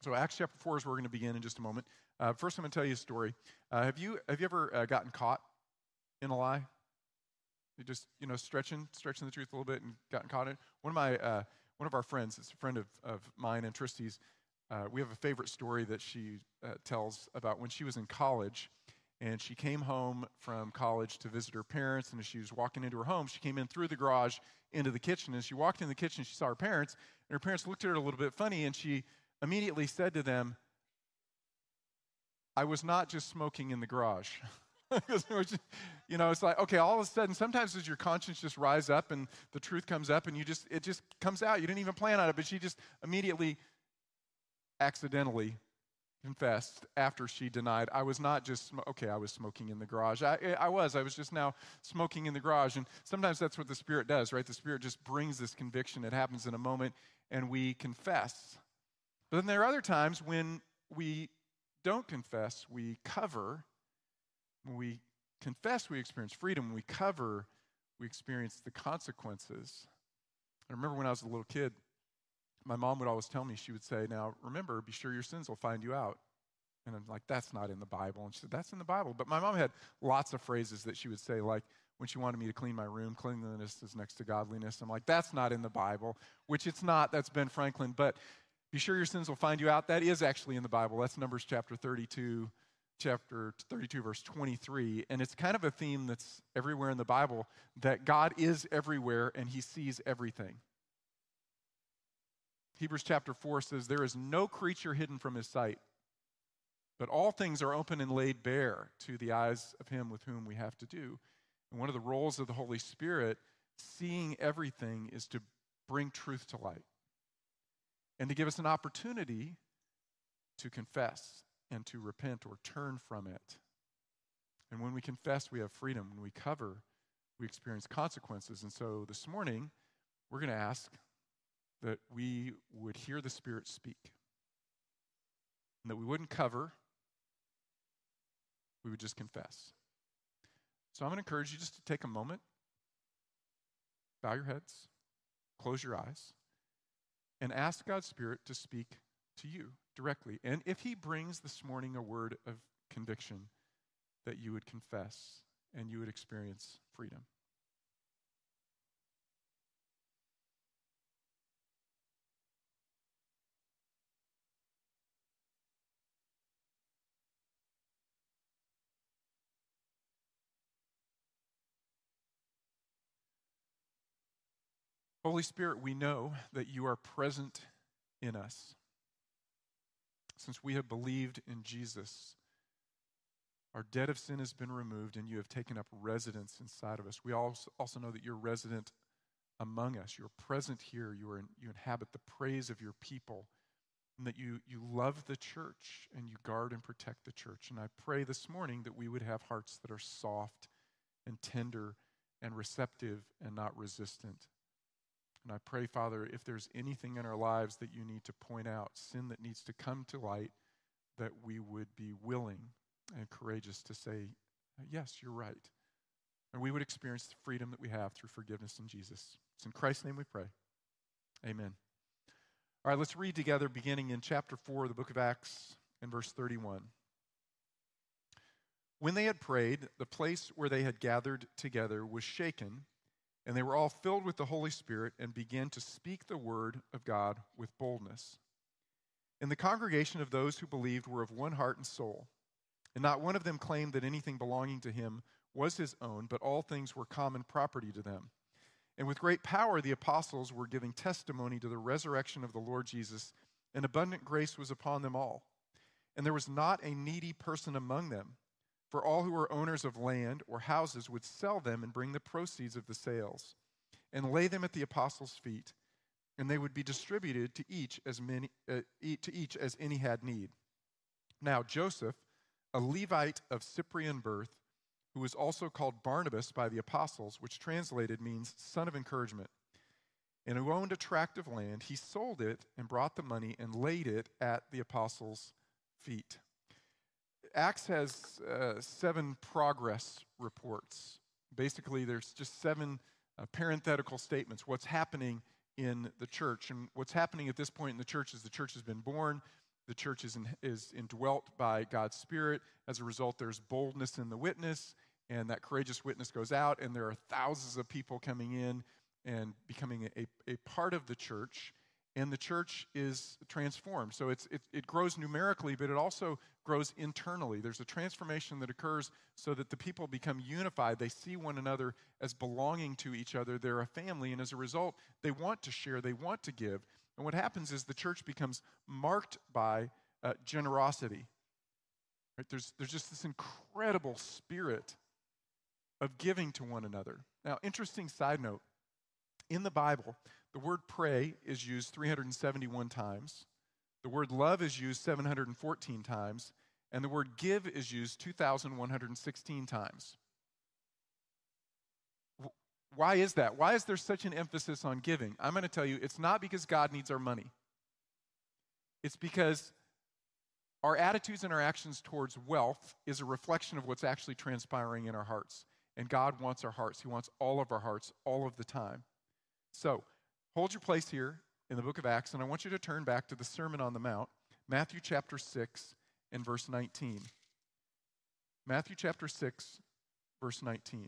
So Acts chapter 4 is where we're going to begin in just a moment. First, I'm going to tell you a story. Have you ever gotten caught in a lie? You just, stretching the truth a little bit and gotten caught in it? One of our friends, it's a friend of mine and Tristy's, we have a favorite story that she tells about when she was in college, and she came home from college to visit her parents, and as she was walking into her home, she came in through the garage into the kitchen. As she walked in the kitchen, she saw her parents, and her parents looked at her a little bit funny, and she immediately said to them, "I was not just smoking in the garage." It's like, okay, all of a sudden, sometimes does your conscience just rise up and the truth comes up and it just comes out. You didn't even plan on it, but she just immediately, accidentally confessed after she denied, I was not just, I was smoking in the garage. I was just now smoking in the garage. And sometimes that's what the Spirit does, right? The Spirit just brings this conviction. It happens in a moment and we confess. But then there are other times when we don't confess, we cover. When we confess, we experience freedom. When we cover, we experience the consequences. I remember when I was a little kid, my mom would always tell me, she would say, now remember, be sure your sins will find you out. And I'm like, that's not in the Bible. And she said, that's in the Bible. But my mom had lots of phrases that she would say, like when she wanted me to clean my room, cleanliness is next to godliness. I'm like, that's not in the Bible, which it's not. That's Ben Franklin. But be sure your sins will find you out. That is actually in the Bible. That's Numbers chapter 32, verse 23. And it's kind of a theme that's everywhere in the Bible, that God is everywhere and he sees everything. Hebrews chapter 4 says, there is no creature hidden from his sight, but all things are open and laid bare to the eyes of him with whom we have to do. And one of the roles of the Holy Spirit, seeing everything, is to bring truth to light and to give us an opportunity to confess and to repent or turn from it. And when we confess, we have freedom. When we cover, we experience consequences. And so this morning, we're going to ask that we would hear the Spirit speak, and that we wouldn't cover, we would just confess. So I'm going to encourage you just to take a moment, bow your heads, close your eyes, and ask God's Spirit to speak to you directly. And if he brings this morning a word of conviction, that you would confess and you would experience freedom. Holy Spirit, we know that you are present in us. Since we have believed in Jesus, our debt of sin has been removed and you have taken up residence inside of us. We also know that you're resident among us. You're present here. You inhabit the praise of your people, and that you love the church and you guard and protect the church. And I pray this morning that we would have hearts that are soft and tender and receptive and not resistant. And I pray, Father, if there's anything in our lives that you need to point out, sin that needs to come to light, that we would be willing and courageous to say, yes, you're right. And we would experience the freedom that we have through forgiveness in Jesus. It's in Christ's name we pray. Amen. All right, let's read together beginning in chapter 4 of the book of Acts and verse 31. When they had prayed, the place where they had gathered together was shaken, and they were all filled with the Holy Spirit and began to speak the word of God with boldness. And the congregation of those who believed were of one heart and soul. And not one of them claimed that anything belonging to him was his own, but all things were common property to them. And with great power the apostles were giving testimony to the resurrection of the Lord Jesus, and abundant grace was upon them all. And there was not a needy person among them, for all who were owners of land or houses would sell them and bring the proceeds of the sales, and lay them at the apostles' feet, and they would be distributed to each as any had need. Now Joseph, a Levite of Cyprian birth, who was also called Barnabas by the apostles, which translated means son of encouragement, and who owned a tract of land, he sold it and brought the money and laid it at the apostles' feet. Acts has 7 progress reports. Basically, there's just 7 parenthetical statements, what's happening in the church. And what's happening at this point in the church is the church has been born, The church is indwelt by God's Spirit. As a result, there's boldness in the witness, and that courageous witness goes out, and there are thousands of people coming in and becoming a part of the church, and the church is transformed. So it grows numerically, but it also grows internally. There's a transformation that occurs so that the people become unified. They see one another as belonging to each other. They're a family, and as a result, they want to share, they want to give. And what happens is the church becomes marked by generosity. Right? There's just this incredible spirit of giving to one another. Now, interesting side note, in the Bible, the word pray is used 371 times. The word love is used 714 times. And the word give is used 2,116 times. Why is that? Why is there such an emphasis on giving? I'm going to tell you, it's not because God needs our money. It's because our attitudes and our actions towards wealth is a reflection of what's actually transpiring in our hearts. And God wants our hearts. He wants all of our hearts all of the time. So, hold your place here in the book of Acts, and I want you to turn back to the Sermon on the Mount, Matthew chapter 6 and verse 19. Matthew chapter 6, verse 19.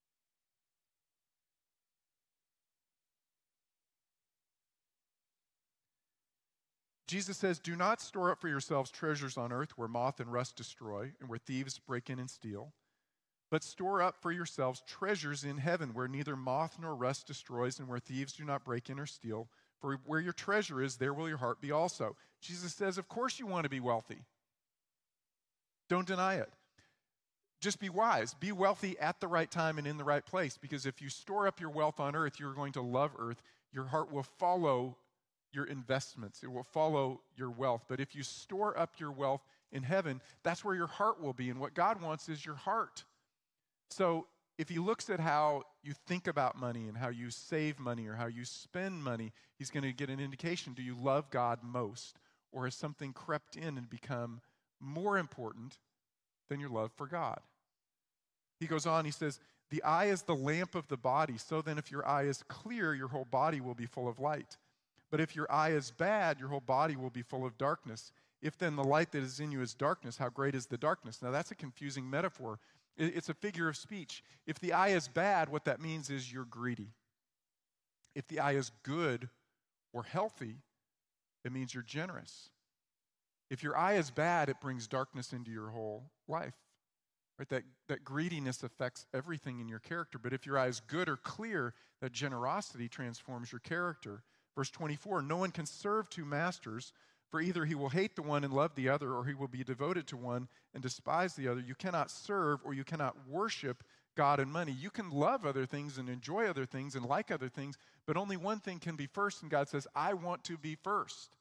Jesus says, "Do not store up for yourselves treasures on earth where moth and rust destroy and where thieves break in and steal, but store up for yourselves treasures in heaven where neither moth nor rust destroys and where thieves do not break in or steal. For where your treasure is, there will your heart be also." Jesus says, of course you want to be wealthy. Don't deny it. Just be wise. Be wealthy at the right time and in the right place, because if you store up your wealth on earth, you're going to love earth. Your heart will follow your investments. It will follow your wealth. But if you store up your wealth in heaven, that's where your heart will be. And what God wants is your heart. So if he looks at how you think about money and how you save money or how you spend money, he's going to get an indication. Do you love God most? Or has something crept in and become more important than your love for God? He goes on, he says, "The eye is the lamp of the body. So then if your eye is clear, your whole body will be full of light. But if your eye is bad, your whole body will be full of darkness. If then the light that is in you is darkness, how great is the darkness?" Now that's a confusing metaphor. It's a figure of speech. If the eye is bad, what that means is you're greedy. If the eye is good or healthy, it means you're generous. If your eye is bad, it brings darkness into your whole life. Right? That greediness affects everything in your character. But if your eye is good or clear, that generosity transforms your character. Verse 24, "No one can serve two masters, for either he will hate the one and love the other, or he will be devoted to one and despise the other. You cannot serve or you cannot worship God and money." You can love other things and enjoy other things and like other things, but only one thing can be first, and God says, I want to be first.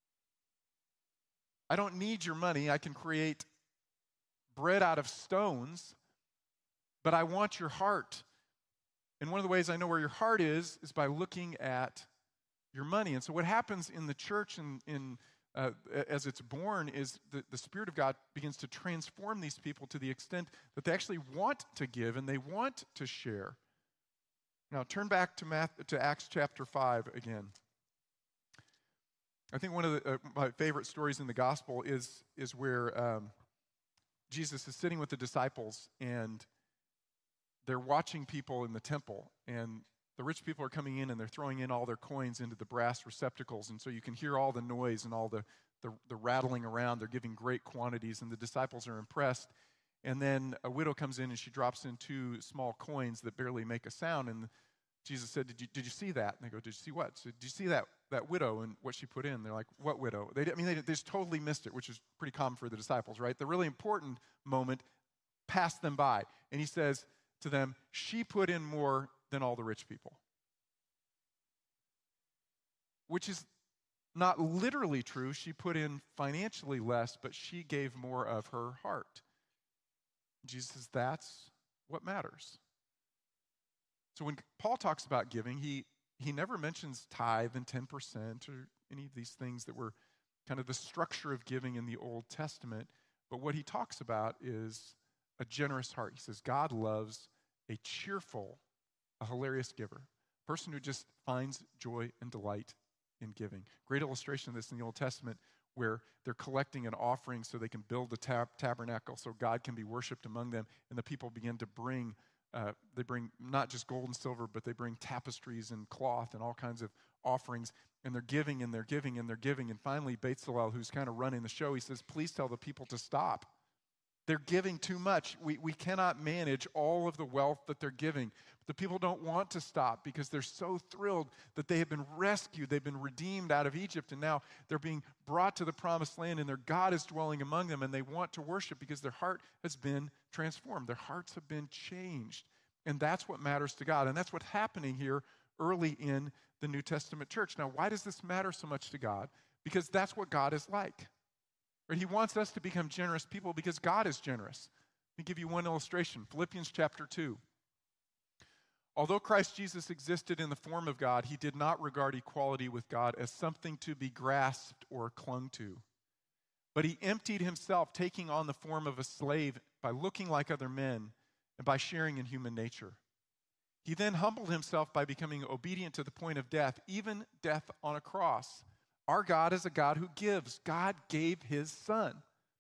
I don't need your money. I can create bread out of stones, but I want your heart. And one of the ways I know where your heart is by looking at your money. And so what happens in the church as it's born is the Spirit of God begins to transform these people to the extent that they actually want to give and they want to share. Now turn back to Acts chapter 5 again. I think one of my favorite stories in the gospel is where Jesus is sitting with the disciples and they're watching people in the temple, and the rich people are coming in and they're throwing in all their coins into the brass receptacles, and so you can hear all the noise and all the rattling around. They're giving great quantities, and the disciples are impressed. And then a widow comes in and she drops in 2 small coins that barely make a sound, and Jesus said, did you see that? And they go, "Did you see what?" So, "Did you see that widow and what she put in?" They're like, "What widow?" They just totally missed it, which is pretty common for the disciples, right? The really important moment passed them by. And he says to them, "She put in more than all the rich people." Which is not literally true. She put in financially less, but she gave more of her heart. Jesus says that's what matters. So when Paul talks about giving, he never mentions tithe and 10% or any of these things that were kind of the structure of giving in the Old Testament. But what he talks about is a generous heart. He says God loves a cheerful, a hilarious giver, a person who just finds joy and delight in giving. Great illustration of this in the Old Testament where they're collecting an offering so they can build the tabernacle so God can be worshiped among them. And the people begin to bring, they bring not just gold and silver, but they bring tapestries and cloth and all kinds of offerings. And they're giving and they're giving and they're giving. And finally, Bezalel, who's kind of running the show, he says, please tell the people to stop. They're giving too much. We cannot manage all of the wealth that they're giving. But the people don't want to stop because they're so thrilled that they have been rescued. They've been redeemed out of Egypt, and now they're being brought to the promised land, and their God is dwelling among them, and they want to worship because their heart has been transformed. Their hearts have been changed. And that's what matters to God. And that's what's happening here early in the New Testament church. Now, why does this matter so much to God? Because that's what God is like. He wants us to become generous people because God is generous. Let me give you one illustration. Philippians chapter 2. Although Christ Jesus existed in the form of God, he did not regard equality with God as something to be grasped or clung to. But he emptied himself, taking on the form of a slave by looking like other men and by sharing in human nature. He then humbled himself by becoming obedient to the point of death, even death on a cross. Our God is a God who gives. God gave his son.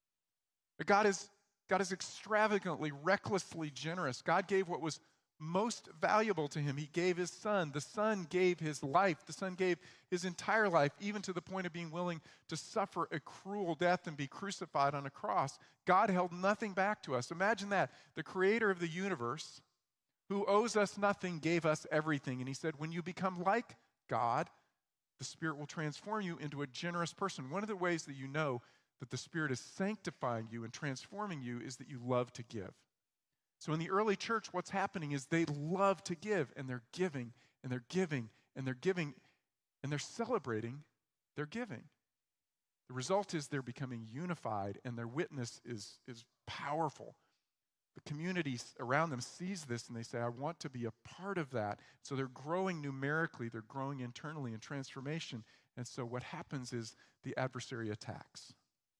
God is extravagantly, recklessly generous. God gave what was most valuable to him. He gave his son. The son gave his life. The son gave his entire life, even to the point of being willing to suffer a cruel death and be crucified on a cross. God held nothing back to us. Imagine that. The creator of the universe, who owes us nothing, gave us everything. And he said, when you become like God, the Spirit will transform you into a generous person. One of the ways that you know that the Spirit is sanctifying you and transforming you is that you love to give. So in the early church, what's happening is they love to give, and they're giving, and they're giving, and they're giving, and they're celebrating their giving. The result is they're becoming unified, and their witness is powerful. The community around them sees this and they say, I want to be a part of that. So they're growing numerically, they're growing internally in transformation. And so what happens is the adversary attacks.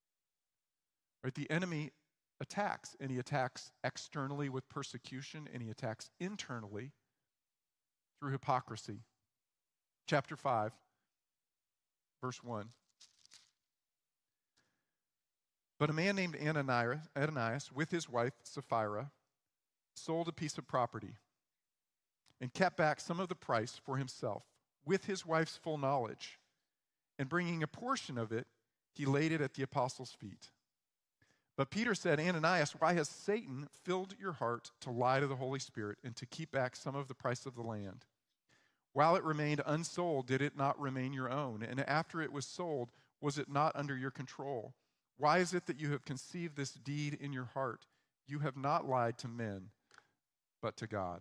Right? The enemy attacks, and he attacks externally with persecution, and he attacks internally through hypocrisy. Chapter 5, verse 1. But a man named Ananias, with his wife Sapphira, sold a piece of property and kept back some of the price for himself with his wife's full knowledge. And bringing a portion of it, he laid it at the apostles' feet. But Peter said, Ananias, why has Satan filled your heart to lie to the Holy Spirit and to keep back some of the price of the land? While it remained unsold, did it not remain your own? And after it was sold, was it not under your control? Why is it that you have conceived this deed in your heart? You have not lied to men, but to God.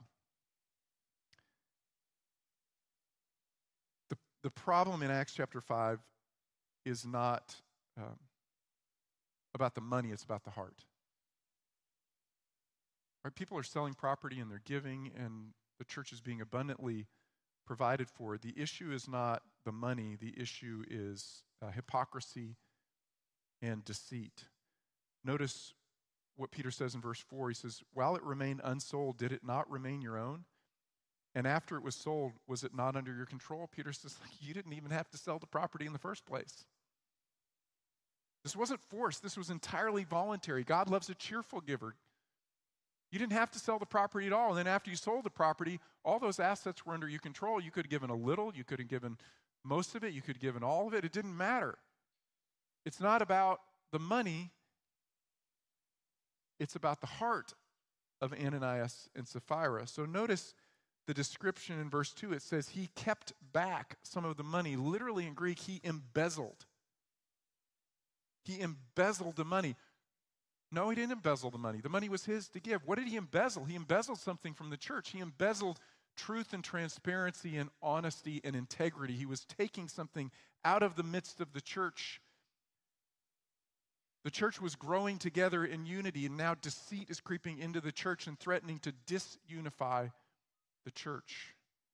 The problem in Acts chapter 5 is not about the money, it's about the heart. Right? People are selling property and they're giving, and the church is being abundantly provided for. The issue is not the money, the issue is hypocrisy and deceit. Notice what Peter says in verse 4. He says, while it remained unsold, did it not remain your own? And after it was sold, was it not under your control? Peter says, you didn't even have to sell the property in the first place. This wasn't forced. This was entirely voluntary. God loves a cheerful giver. You didn't have to sell the property at all. And then after you sold the property, all those assets were under your control. You could have given a little. You could have given most of it. You could have given all of it. It didn't matter. It's not about the money. It's about the heart of Ananias and Sapphira. So notice the description in verse 2. It says he kept back some of the money. Literally in Greek, he embezzled. He embezzled the money. No, he didn't embezzle the money. The money was his to give. What did he embezzle? He embezzled something from the church. He embezzled truth and transparency and honesty and integrity. He was taking something out of the midst of the church. The church was growing together in unity, and now deceit is creeping into the church and threatening to disunify the church.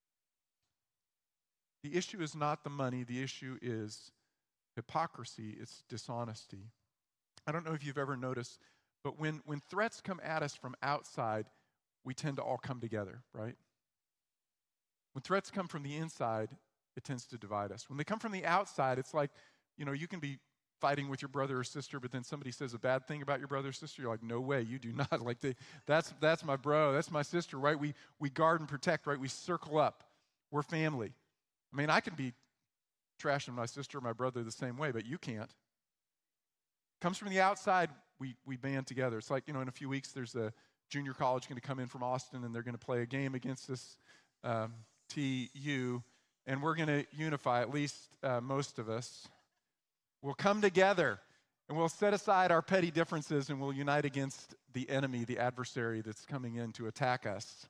The issue is not the money. The issue is hypocrisy. It's dishonesty. I don't know if you've ever noticed, but when threats come at us from outside, we tend to all come together, right? When threats come from the inside, it tends to divide us. When they come from the outside, it's like, you can be fighting with your brother or sister, but then somebody says a bad thing about your brother or sister, you're like, no way, you do not. Like, that's my bro, that's my sister, right? We guard and protect, right? We circle up. We're family. I mean, I can be trashing my sister or my brother the same way, but you can't. Comes from the outside, we band together. It's like, in a few weeks, there's a junior college going to come in from Austin, and they're going to play a game against this TU, and we're going to unify, at least most of us. We'll come together, and we'll set aside our petty differences, and we'll unite against the enemy, the adversary that's coming in to attack us.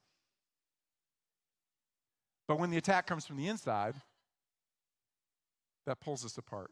But when the attack comes from the inside, that pulls us apart.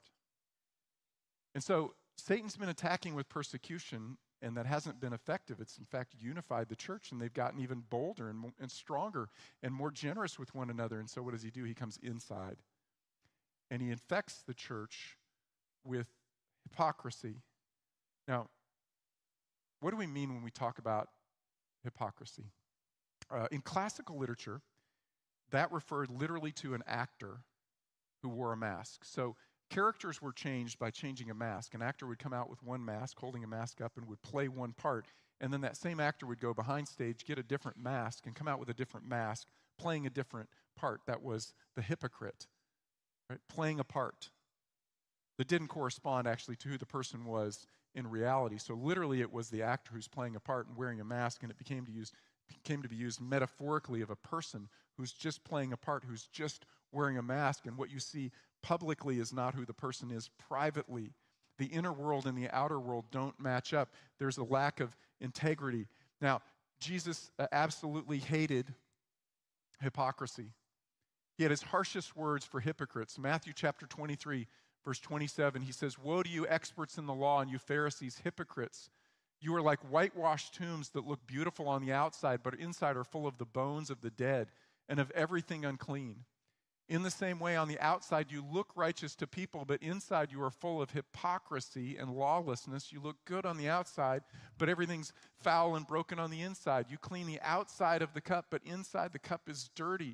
And so Satan's been attacking with persecution, and that hasn't been effective. It's, in fact, unified the church, and they've gotten even bolder and stronger and more generous with one another. And so what does he do? He comes inside, and he infects the church with hypocrisy. Now, what do we mean when we talk about hypocrisy? In classical literature, that referred literally to an actor who wore a mask. So characters were changed by changing a mask. An actor would come out with one mask, holding a mask up, and would play one part. And then that same actor would go behind stage, get a different mask, and come out with a different mask, playing a different part. That was the hypocrite, right? Playing a part that didn't correspond actually to who the person was in reality. So literally it was the actor who's playing a part and wearing a mask, and it came to be used metaphorically of a person who's just playing a part, who's just wearing a mask, and what you see publicly is not who the person is privately. The inner world and the outer world don't match up. There's a lack of integrity. Now, Jesus absolutely hated hypocrisy. He had his harshest words for hypocrites. Matthew chapter 23, verse 27, he says, "Woe to you, experts in the law, and you Pharisees, hypocrites! You are like whitewashed tombs that look beautiful on the outside, but inside are full of the bones of the dead and of everything unclean. In the same way, on the outside you look righteous to people, but inside you are full of hypocrisy and lawlessness. You look good on the outside, but everything's foul and broken on the inside. You clean the outside of the cup, but inside the cup is dirty."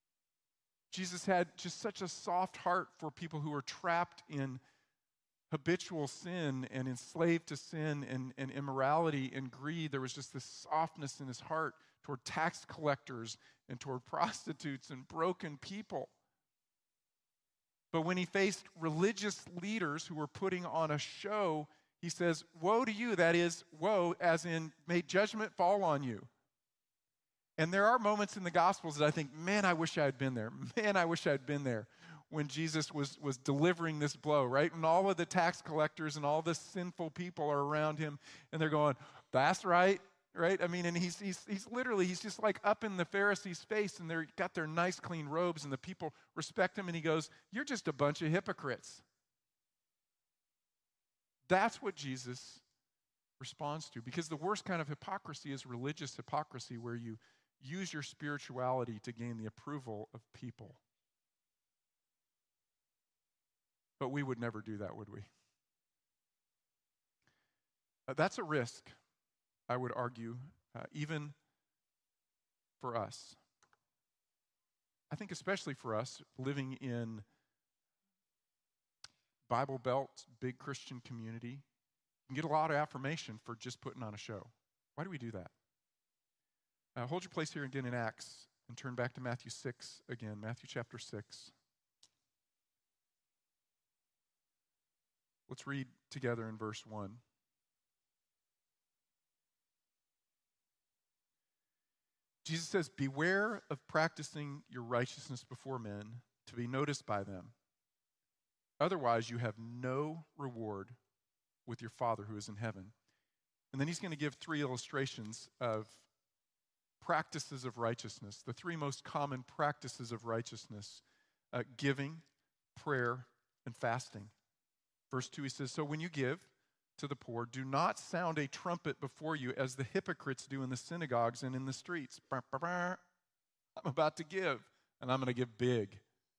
Jesus had just such a soft heart for people who were trapped in habitual sin and enslaved to sin and immorality and greed. There was just this softness in his heart toward tax collectors and toward prostitutes and broken people. But when he faced religious leaders who were putting on a show, he says, "Woe to you," that is, woe as in may judgment fall on you. And there are moments in the Gospels that I think, man, I wish I had been there. Man, I wish I had been there when Jesus was delivering this blow, right? And all of the tax collectors and all the sinful people are around him, and they're going, "That's right," right? I mean, and he's literally, he's just like up in the Pharisees' face, and they've got their nice clean robes, and the people respect him, and he goes, "You're just a bunch of hypocrites." That's what Jesus responds to, because the worst kind of hypocrisy is religious hypocrisy, where you use your spirituality to gain the approval of people. But we would never do that, would we? That's a risk, I would argue, even for us. I think especially for us living in Bible Belt, big Christian community, you can get a lot of affirmation for just putting on a show. Why do we do that? Hold your place here again in Acts and turn back to Matthew 6 again, Matthew chapter 6. Let's read together in verse 1. Jesus says, "Beware of practicing your righteousness before men to be noticed by them. Otherwise, you have no reward with your Father who is in heaven." And then he's going to give 3 illustrations of practices of righteousness, the 3 most common practices of righteousness: giving, prayer, and fasting. Verse 2, he says, "So when you give to the poor, do not sound a trumpet before you as the hypocrites do in the synagogues and in the streets. I'm about to give, and I'm going to give big,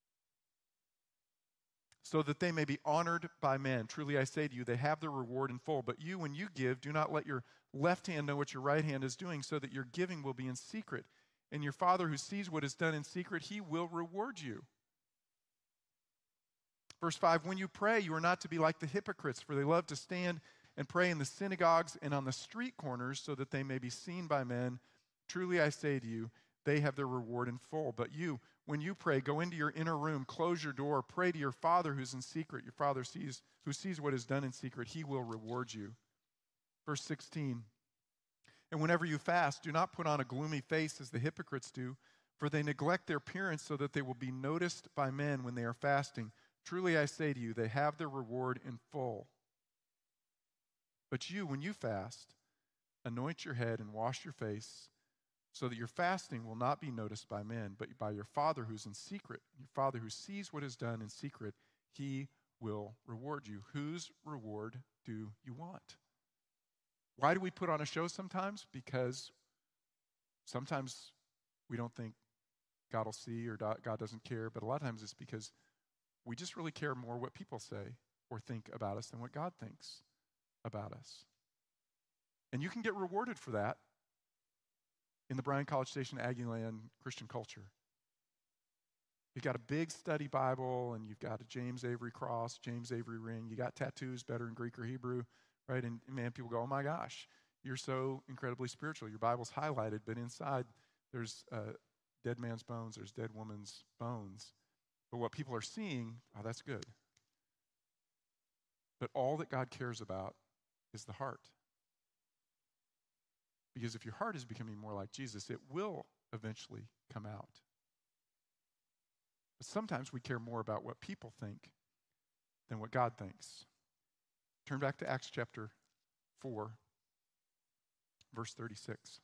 so that they may be honored by men. Truly I say to you, they have their reward in full. But you, when you give, do not let your left hand know what your right hand is doing, so that your giving will be in secret. And your Father who sees what is done in secret, he will reward you." Verse 5, when you pray, you are not to be like the hypocrites, for they love to stand and pray in the synagogues and on the street corners so that they may be seen by men. Truly I say to you, they have their reward in full. But you, when you pray, go into your inner room, close your door, pray to your Father who's in secret. Your Father who sees what is done in secret, he will reward you. Verse 16, and whenever you fast, do not put on a gloomy face as the hypocrites do, for they neglect their appearance so that they will be noticed by men when they are fasting. Truly I say to you, they have their reward in full. But you, when you fast, anoint your head and wash your face, so that your fasting will not be noticed by men, but by your Father who's in secret. Your Father who sees what is done in secret, he will reward you. Whose reward do you want? Why do we put on a show sometimes? Because sometimes we don't think God will see or God doesn't care, but a lot of times it's because we just really care more what people say or think about us than what God thinks about us. And you can get rewarded for that in the Bryan College Station Aggieland Christian culture. You've got a big study Bible, and you've got a James Avery cross, James Avery ring. You got tattoos better in Greek or Hebrew, right? And man, people go, oh my gosh, you're so incredibly spiritual. Your Bible's highlighted, but inside there's dead man's bones, there's dead woman's bones. But what people are seeing, oh, that's good. But all that God cares about is the heart. Because if your heart is becoming more like Jesus, it will eventually come out. But sometimes we care more about what people think than what God thinks. Turn back to Acts chapter 4, verse 36.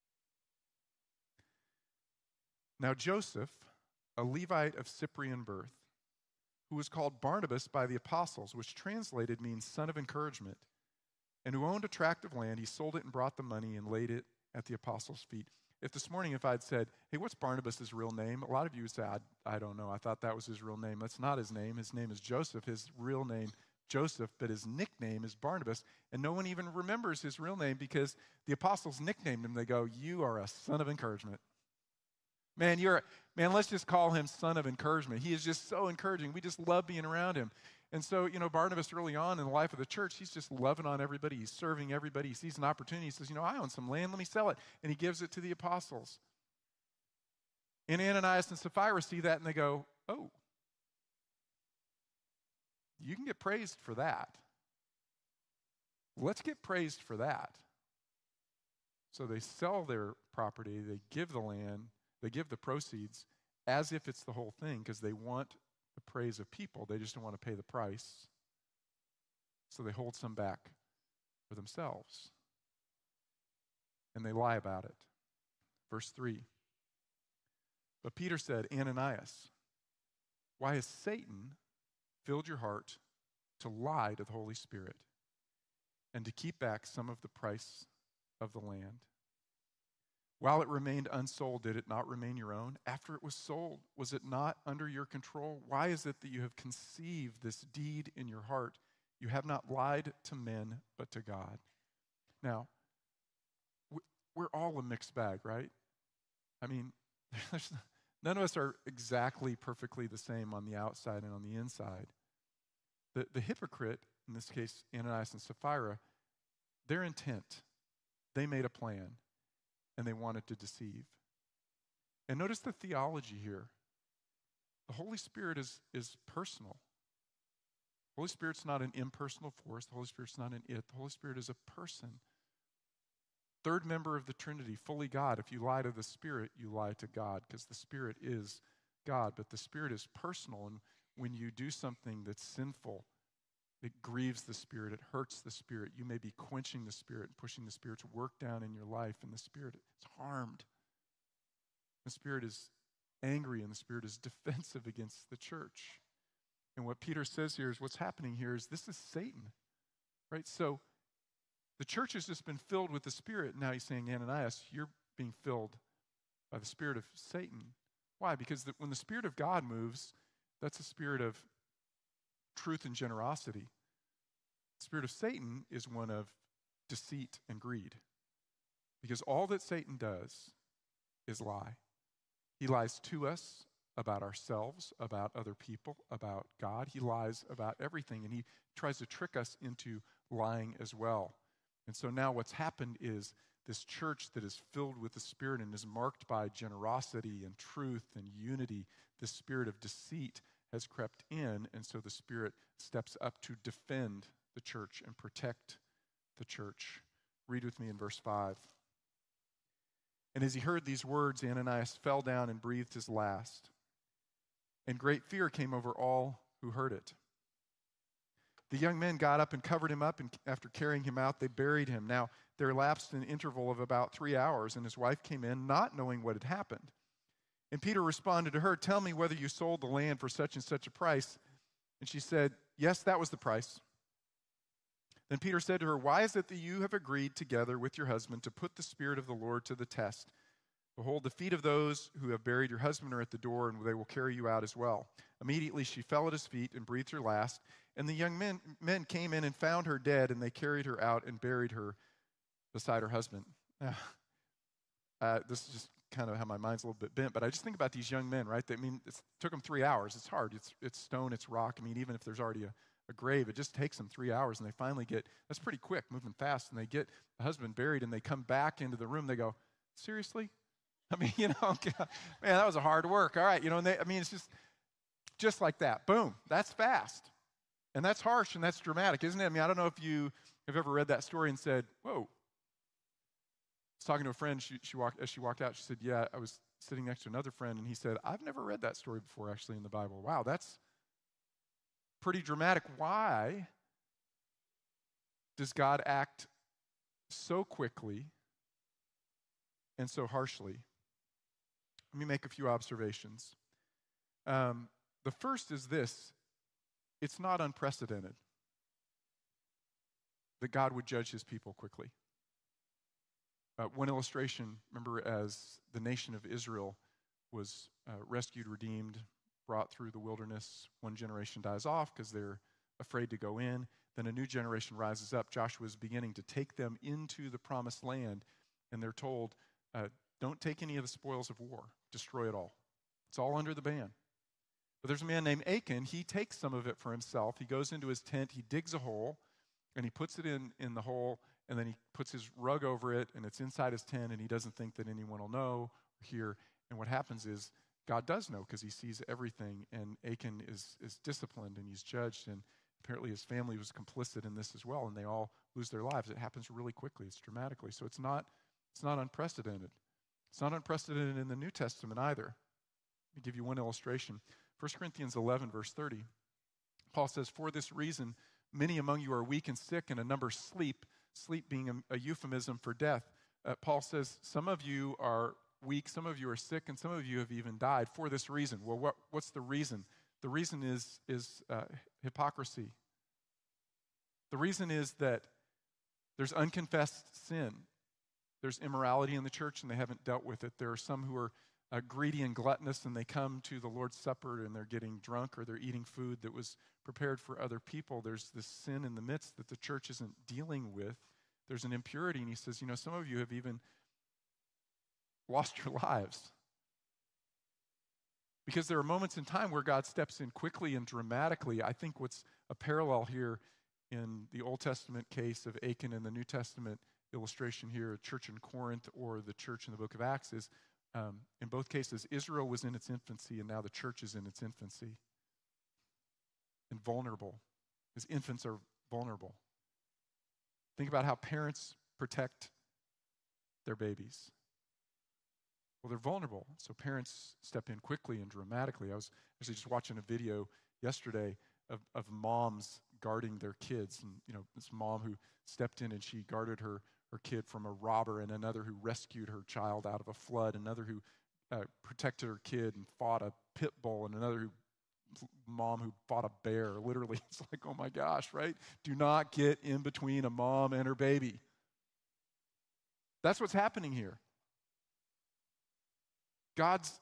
Now Joseph, a Levite of Cyprian birth, who was called Barnabas by the apostles, which translated means son of encouragement, and who owned a tract of land, he sold it and brought the money and laid it at the apostles' feet. If this morning, if I'd said, hey, what's Barnabas' real name? A lot of you would say, I don't know. I thought that was his real name. That's not his name. His name is Joseph. His real name, Joseph, but his nickname is Barnabas. And no one even remembers his real name because the apostles nicknamed him. They go, you are a son of encouragement. Man, let's just call him son of encouragement. He is just so encouraging. We just love being around him. And so, Barnabas early on in the life of the church, he's just loving on everybody. He's serving everybody. He sees an opportunity. He says, I own some land. Let me sell it. And he gives it to the apostles. And Ananias and Sapphira see that and they go, oh, you can get praised for that. Let's get praised for that. So they sell their property. They give the land. They give the proceeds as if it's the whole thing because they want the praise of people. They just don't want to pay the price. So they hold some back for themselves. And they lie about it. Verse 3. But Peter said, Ananias, why has Satan filled your heart to lie to the Holy Spirit and to keep back some of the price of the land? While it remained unsold, did it not remain your own? After it was sold, was it not under your control? Why is it that you have conceived this deed in your heart? You have not lied to men, but to God. Now, we're all a mixed bag, right? I mean, none of us are exactly perfectly the same on the outside and on the inside. The hypocrite, in this case, Ananias and Sapphira, their intent, they made a plan. And they wanted to deceive. And notice the theology here. The Holy Spirit is personal. The Holy Spirit's not an impersonal force. The Holy Spirit's not an it. The Holy Spirit is a person. Third member of the Trinity, fully God. If you lie to the Spirit, you lie to God because the Spirit is God. But the Spirit is personal. And when you do something that's sinful, it grieves the Spirit. It hurts the Spirit. You may be quenching the Spirit and pushing the Spirit's work down in your life, and the Spirit is harmed. The Spirit is angry, and the Spirit is defensive against the church. And what Peter says here is what's happening here is this is Satan, right? So the church has just been filled with the Spirit. Now he's saying, Ananias, you're being filled by the spirit of Satan. Why? Because when the Spirit of God moves, that's a spirit of truth and generosity. The spirit of Satan is one of deceit and greed. Because all that Satan does is lie. He lies to us about ourselves, about other people, about God. He lies about everything, and he tries to trick us into lying as well. And so now what's happened is this church that is filled with the Spirit and is marked by generosity and truth and unity, the spirit of deceit has crept in, and so the Spirit steps up to defend the church and protect the church. Read with me in verse 5. And as he heard these words, Ananias fell down and breathed his last. And great fear came over all who heard it. The young men got up and covered him up, and after carrying him out, they buried him. Now, there elapsed an interval of about 3 hours, and his wife came in, not knowing what had happened. And Peter responded to her, "Tell me whether you sold the land for such and such a price." And she said, "Yes, that was the price." Then Peter said to her, "Why is it that you have agreed together with your husband to put the Spirit of the Lord to the test? Behold, the feet of those who have buried your husband are at the door, and they will carry you out as well." Immediately she fell at his feet and breathed her last. And the young men came in and found her dead, and they carried her out and buried her beside her husband. Now, this is just kind of how my mind's a little bit bent, but I just think about these young men, right? It took them 3 hours. It's hard. It's stone, it's rock. I mean, even if there's already a grave, it just takes them 3 hours, and they finally that's pretty quick, moving fast, and they get the husband buried, and they come back into the room. They go, "Seriously?" I mean, man, that was a hard work. All right, and it's just like that. Boom, that's fast. And that's harsh and that's dramatic, isn't it? I mean, I don't know if you have ever read that story and said, "Whoa." I was talking to a friend, as she walked out, she said, "Yeah, I was sitting next to another friend," and he said, "I've never read that story before, actually, in the Bible." Wow, that's pretty dramatic. Why does God act so quickly and so harshly? Let me make a few observations. The first is this: it's not unprecedented that God would judge his people quickly. One illustration, remember, as the nation of Israel was rescued, redeemed, brought through the wilderness, one generation dies off because they're afraid to go in. Then a new generation rises up. Joshua is beginning to take them into the promised land, and they're told, don't take any of the spoils of war. Destroy it all. It's all under the ban. But there's a man named Achan. He takes some of it for himself. He goes into his tent, he digs a hole, and he puts it in the hole, and then he puts his rug over it, and it's inside his tent, and he doesn't think that anyone will know or hear. And what happens is God does know, because he sees everything, and Achan is disciplined, and he's judged, and apparently his family was complicit in this as well, and they all lose their lives. It happens really quickly. It's dramatically. So it's not unprecedented. It's not unprecedented in the New Testament either. Let me give you one illustration. 1 Corinthians 11, verse 30. Paul says, "For this reason, many among you are weak and sick, and a number sleep," sleep being a euphemism for death. Paul says, some of you are weak, some of you are sick, and some of you have even died for this reason. Well, what's the reason? The reason is hypocrisy. The reason is that there's unconfessed sin. There's immorality in the church, and they haven't dealt with it. There are some who are greedy and gluttonous, and they come to the Lord's Supper, and they're getting drunk, or they're eating food that was prepared for other people. There's this sin in the midst that the church isn't dealing with. There's an impurity, and he says, some of you have even lost your lives. Because there are moments in time where God steps in quickly and dramatically. I think what's a parallel here in the Old Testament case of Achan and the New Testament illustration here, a church in Corinth or the church in the book of Acts, is in both cases, Israel was in its infancy, and now the church is in its infancy and vulnerable. As infants are vulnerable. Think about how parents protect their babies. Well, they're vulnerable, so parents step in quickly and dramatically. I was actually just watching a video yesterday of moms guarding their kids, and this mom who stepped in and she guarded her kid from a robber, and another who rescued her child out of a flood, another who protected her kid and fought a pit bull, and another mom who fought a bear. Literally, it's like, oh my gosh, right? Do not get in between a mom and her baby. That's what's happening here. God's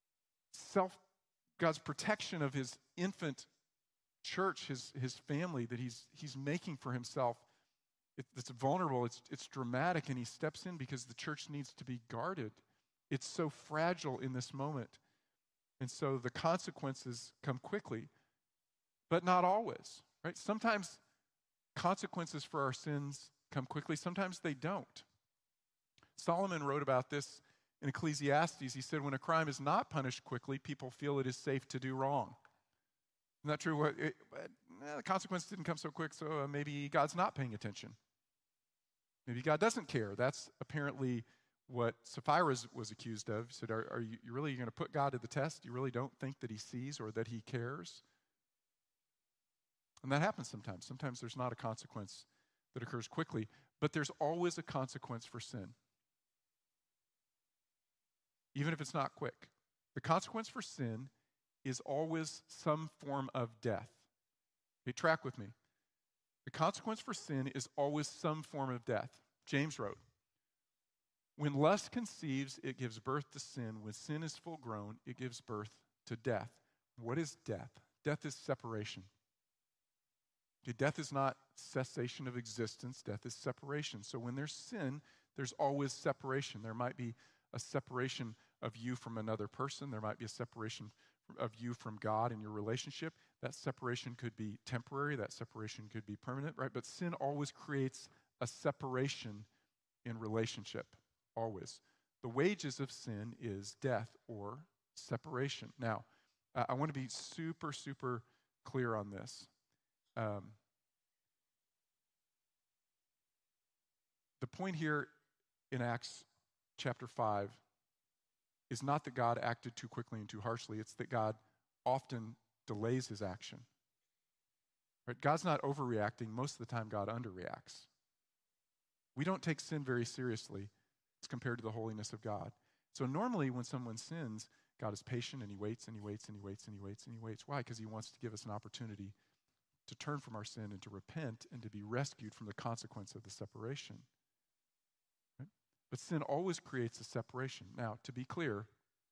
protection of his infant church, his family that he's making for himself, it's vulnerable, it's dramatic, and he steps in because the church needs to be guarded. It's so fragile in this moment. And so the consequences come quickly, but not always, right? Sometimes consequences for our sins come quickly, sometimes they don't. Solomon wrote about this in Ecclesiastes. He said, when a crime is not punished quickly, people feel it is safe to do wrong. Isn't that true? The consequence didn't come so quick, so maybe God's not paying attention. Maybe God doesn't care. That's apparently what Sapphira was accused of. He said, are you really going to put God to the test? You really don't think that he sees or that he cares? And that happens sometimes. Sometimes there's not a consequence that occurs quickly, but there's always a consequence for sin, even if it's not quick. The consequence for sin is always some form of death. Okay, track with me. The consequence for sin is always some form of death. James wrote, when lust conceives, it gives birth to sin. When sin is full grown, it gives birth to death. What is death? Death is separation. Okay, death is not cessation of existence. Death is separation. So when there's sin, there's always separation. There might be a separation of you from another person. There might be a separation of you from God in your relationship. That separation could be temporary. That separation could be permanent, right? But sin always creates a separation in relationship, always. The wages of sin is death or separation. Now, I want to be super, super clear on this. The point here in Acts chapter 5 is not that God acted too quickly and too harshly. It's that God often delays his action. Right? God's not overreacting. Most of the time, God underreacts. We don't take sin very seriously as compared to the holiness of God. So normally when someone sins, God is patient and he waits and he waits and he waits and he waits and he waits. Why? Because he wants to give us an opportunity to turn from our sin and to repent and to be rescued from the consequence of the separation. Right? But sin always creates a separation. Now, to be clear,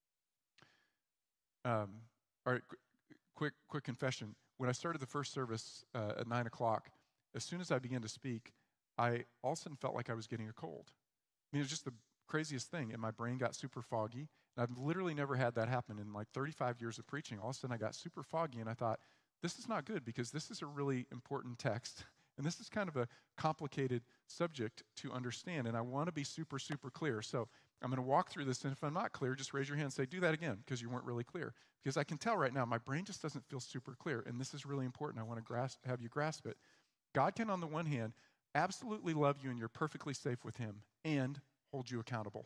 all right, quick confession. When I started the first service at 9 o'clock, as soon as I began to speak, I all of a sudden felt like I was getting a cold. I mean, it was just the craziest thing, and my brain got super foggy. And I've literally never had that happen in like 35 years of preaching. All of a sudden, I got super foggy, and I thought, this is not good because this is a really important text, and this is kind of a complicated subject to understand, and I want to be super, super clear. So I'm going to walk through this, and if I'm not clear, just raise your hand and say, do that again, because you weren't really clear. Because I can tell right now, my brain just doesn't feel super clear, and this is really important. I want to have you grasp it. God can, on the one hand, absolutely love you, and you're perfectly safe with him, and hold you accountable.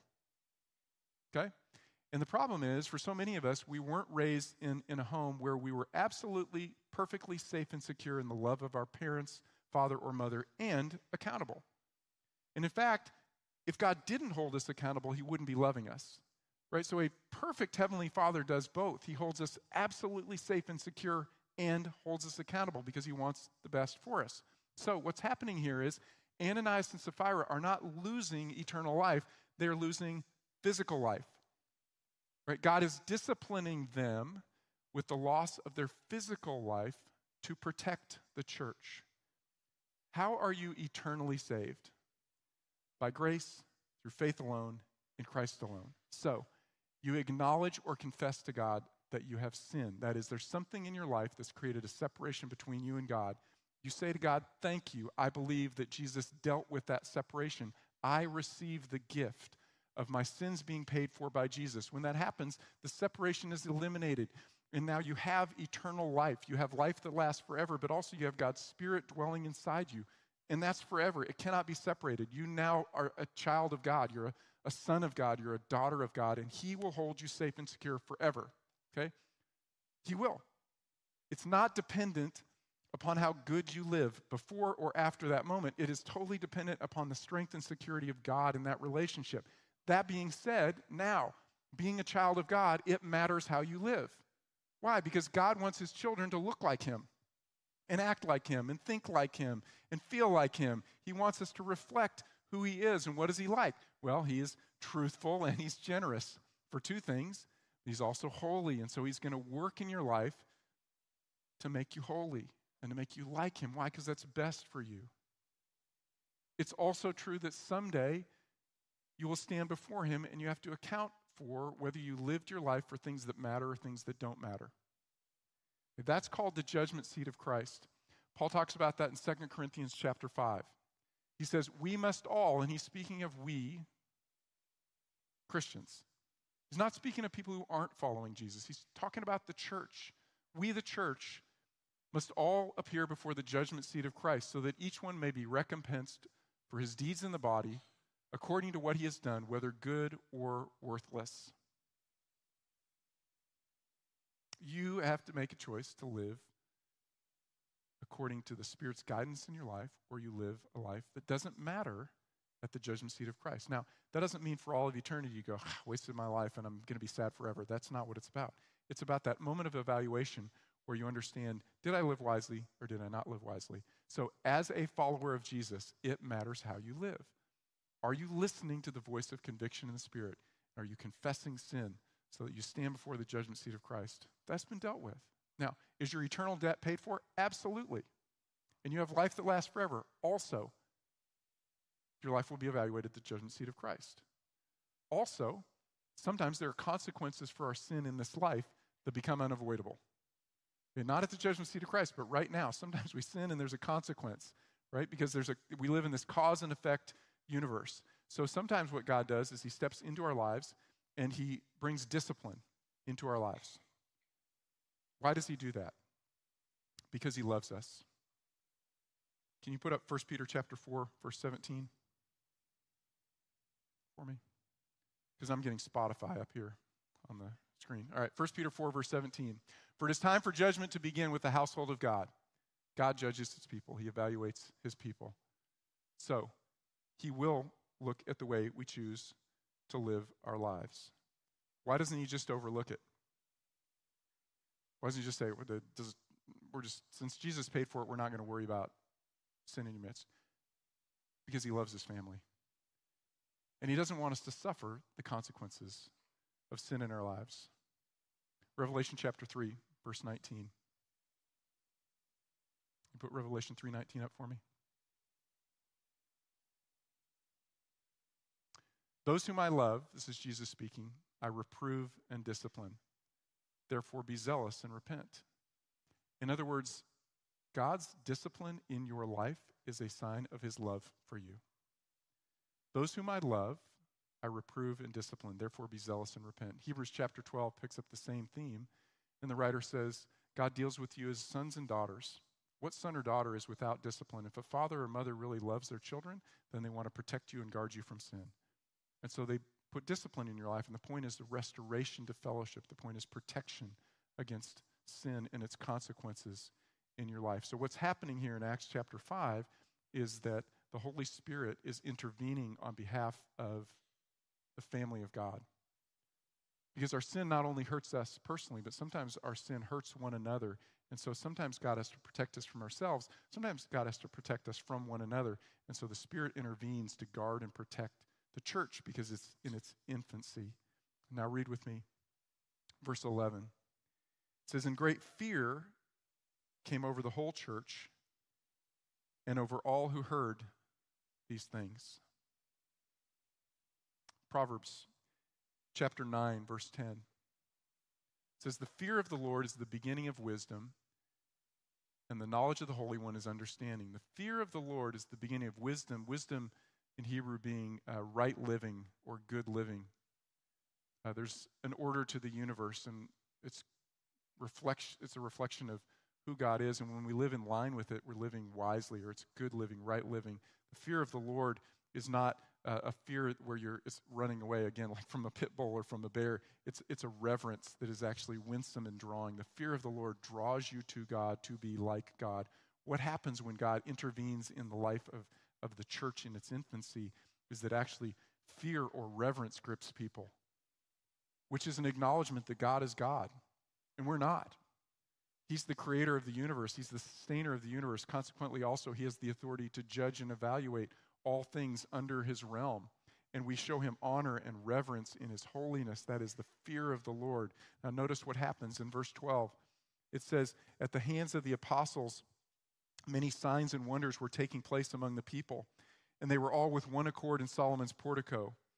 Okay? And the problem is, for so many of us, we weren't raised in a home where we were absolutely, perfectly safe and secure in the love of our parents, father or mother, and accountable. And in fact, if God didn't hold us accountable, he wouldn't be loving us, right? So a perfect heavenly Father does both. He holds us absolutely safe and secure and holds us accountable because he wants the best for us. So what's happening here is Ananias and Sapphira are not losing eternal life. They're losing physical life, right? God is disciplining them with the loss of their physical life to protect the church. How are you eternally saved? By grace, through faith alone, in Christ alone. So, you acknowledge or confess to God that you have sinned. That is, there's something in your life that's created a separation between you and God. You say to God, thank you. I believe that Jesus dealt with that separation. I receive the gift of my sins being paid for by Jesus. When that happens, the separation is eliminated. And now you have eternal life. You have life that lasts forever, but also you have God's Spirit dwelling inside you. And that's forever. It cannot be separated. You now are a child of God. You're a son of God. You're a daughter of God. And he will hold you safe and secure forever. Okay? He will. It's not dependent upon how good you live before or after that moment. It is totally dependent upon the strength and security of God in that relationship. That being said, now, being a child of God, it matters how you live. Why? Because God wants his children to look like him and act like him and think like him and feel like him. He wants us to reflect who he is. And what is he like? Well, he is truthful and he's generous for two things. He's also holy, and so he's going to work in your life to make you holy and to make you like him. Why? Because that's best for you. It's also true that someday you will stand before him and you have to account for whether you lived your life for things that matter or things that don't matter. That's called the judgment seat of Christ. Paul talks about that in 2 Corinthians chapter 5. He says, we must all, and he's speaking of we, Christians. He's not speaking of people who aren't following Jesus. He's talking about the church. We, the church, must all appear before the judgment seat of Christ so that each one may be recompensed for his deeds in the body according to what he has done, whether good or worthless. You have to make a choice to live according to the Spirit's guidance in your life, or you live a life that doesn't matter at the judgment seat of Christ. Now, that doesn't mean for all of eternity you go, wasted my life and I'm going to be sad forever. That's not what it's about. It's about that moment of evaluation where you understand, did I live wisely or did I not live wisely? So as a follower of Jesus, it matters how you live. Are you listening to the voice of conviction in the Spirit? Are you confessing sin so that you stand before the judgment seat of Christ? That's been dealt with. Now, is your eternal debt paid for? Absolutely. And you have life that lasts forever. Also, your life will be evaluated at the judgment seat of Christ. Also, sometimes there are consequences for our sin in this life that become unavoidable. And not at the judgment seat of Christ, but right now. Sometimes we sin and there's a consequence, right? Because we live in this cause and effect universe. So sometimes what God does is he steps into our lives and he brings discipline into our lives. Why does he do that? Because he loves us. Can you put up 1 Peter chapter 4, verse 17 for me? Because I'm getting Spotify up here on the screen. All right, 1 Peter 4, verse 17. For it is time for judgment to begin with the household of God. God judges his people. He evaluates his people. So, he will look at the way we choose to live our lives. Why doesn't he just overlook it? Why doesn't he just say, since Jesus paid for it, we're not going to worry about sin in your midst? Because he loves his family. And he doesn't want us to suffer the consequences of sin in our lives. Revelation chapter 3, verse 19. You put Revelation 3:19 up for me. Those whom I love, this is Jesus speaking, I reprove and discipline. Therefore be zealous and repent. In other words, God's discipline in your life is a sign of his love for you. Those whom I love, I reprove and discipline. Therefore be zealous and repent. Hebrews chapter 12 picks up the same theme. And the writer says, God deals with you as sons and daughters. What son or daughter is without discipline? If a father or mother really loves their children, then they want to protect you and guard you from sin. And so they put discipline in your life, and the point is the restoration to fellowship. The point is protection against sin and its consequences in your life. So what's happening here in Acts chapter 5 is that the Holy Spirit is intervening on behalf of the family of God. Because our sin not only hurts us personally, but sometimes our sin hurts one another. And so sometimes God has to protect us from ourselves. Sometimes God has to protect us from one another. And so the Spirit intervenes to guard and protect the church because it's in its infancy. Now read with me verse 11. It says, and great fear came over the whole church and over all who heard these things. Proverbs chapter 9, verse 10. It says, the fear of the Lord is the beginning of wisdom, and the knowledge of the Holy One is understanding. The fear of the Lord is the beginning of wisdom. Wisdom in Hebrew being right living or good living. There's an order to the universe, and it's a reflection of who God is, and when we live in line with it, we're living wisely, or it's good living, right living. The fear of the Lord is not a fear where it's running away, again, like from a pit bull or from a bear. It's a reverence that is actually winsome and drawing. The fear of the Lord draws you to God to be like God. What happens when God intervenes in the life of the church in its infancy is that actually fear or reverence grips people, which is an acknowledgement that God is God, and we're not. He's the creator of the universe. He's the sustainer of the universe. Consequently, also, he has the authority to judge and evaluate all things under his realm. And we show him honor and reverence in his holiness. That is the fear of the Lord. Now, notice what happens in verse 12. It says, at the hands of the apostles, many signs and wonders were taking place among the people, and they were all with one accord in Solomon's portico.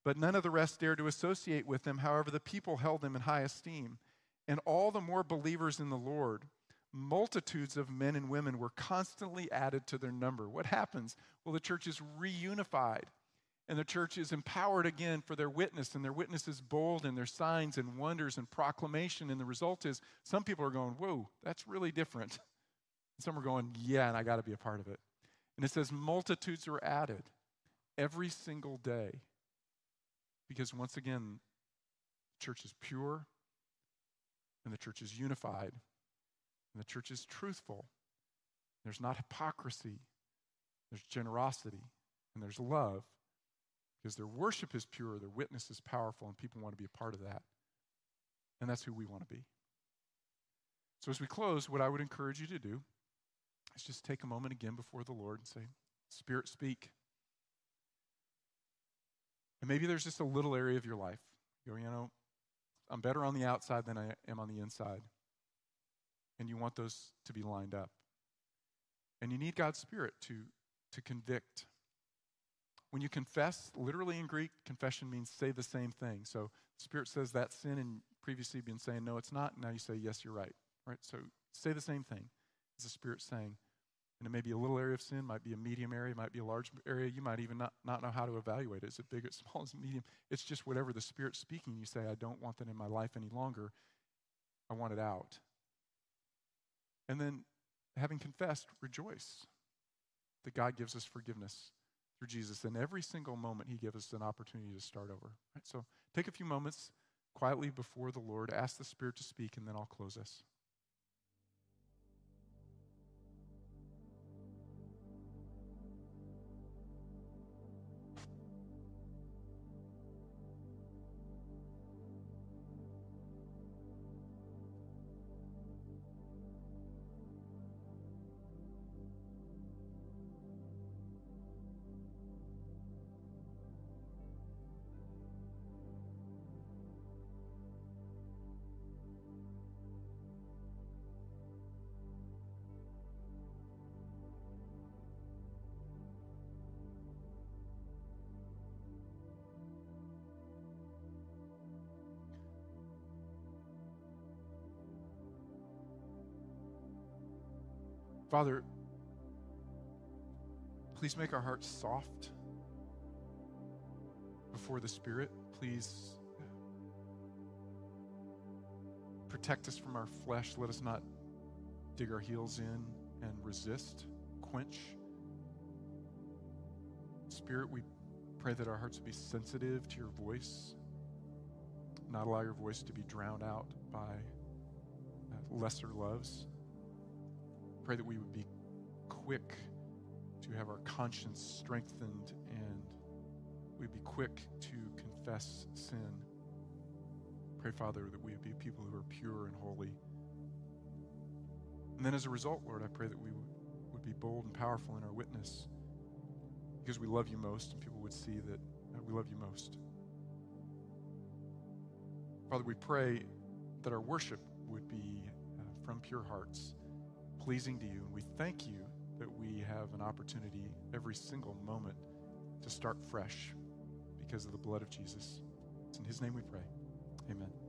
But none of the rest dared to associate with them. However, the people held them in high esteem. And all the more believers in the Lord, multitudes of men and women were constantly added to their number. What happens? Well, the church is reunified. And the church is empowered again for their witness. And their witness is bold in their signs and wonders and proclamation. And the result is some people are going, whoa, that's really different. And some are going, yeah, and I got to be a part of it. And it says multitudes were added every single day. Because once again, the church is pure, and the church is unified, and the church is truthful. There's not hypocrisy, there's generosity, and there's love. Because their worship is pure, their witness is powerful, and people want to be a part of that. And that's who we want to be. So as we close, what I would encourage you to do is just take a moment again before the Lord and say, Spirit, speak. And maybe there's just a little area of your life. You go, I'm better on the outside than I am on the inside. And you want those to be lined up. And you need God's Spirit to convict. When you confess, literally in Greek, confession means say the same thing. So the Spirit says that sin, and previously you've been saying, no, it's not. Now you say, yes, you're right. Right? So say the same thing as the Spirit saying. And it may be a little area of sin, might be a medium area, might be a large area. You might even not know how to evaluate it. Is it big, is it small, is it medium? It's just whatever the Spirit's speaking. You say, I don't want that in my life any longer. I want it out. And then, having confessed, rejoice that God gives us forgiveness through Jesus. And every single moment he gives us an opportunity to start over. Right? So take a few moments quietly before the Lord, ask the Spirit to speak, and then I'll close us. Father, please make our hearts soft before the Spirit. Please protect us from our flesh. Let us not dig our heels in and resist, quench. Spirit, we pray that our hearts would be sensitive to your voice, not allow your voice to be drowned out by lesser loves. Pray that we would be quick to have our conscience strengthened, and we'd be quick to confess sin. Pray, Father, that we would be people who are pure and holy. And then as a result, Lord, I pray that we would be bold and powerful in our witness because we love you most, and people would see that we love you most. Father, we pray that our worship would be from pure hearts, pleasing to you. And we thank you that we have an opportunity every single moment to start fresh because of the blood of Jesus. It's in his name we pray. Amen.